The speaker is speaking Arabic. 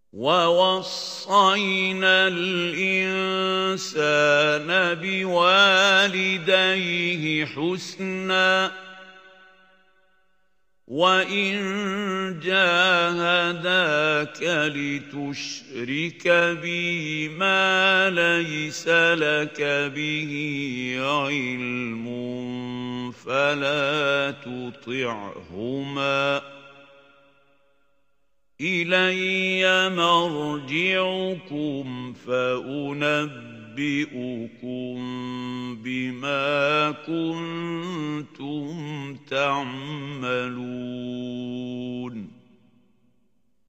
وَوَصَّيْنَا الْإِنسَانَ بِوَالِدَيْهِ حُسْنًا ۖ وَإِن جَاهَدَاكَ لِتُشْرِكَ بِي مَا لَيْسَ لَكَ بِهِ عِلْمٌ فَلَا تُطِعْهُمَا ۖ إِلَيَّ مَرْجِعُكُمْ فَأُنَبِّئُكُم بِمَا كُنتُمْ تَعْمَلُونَ.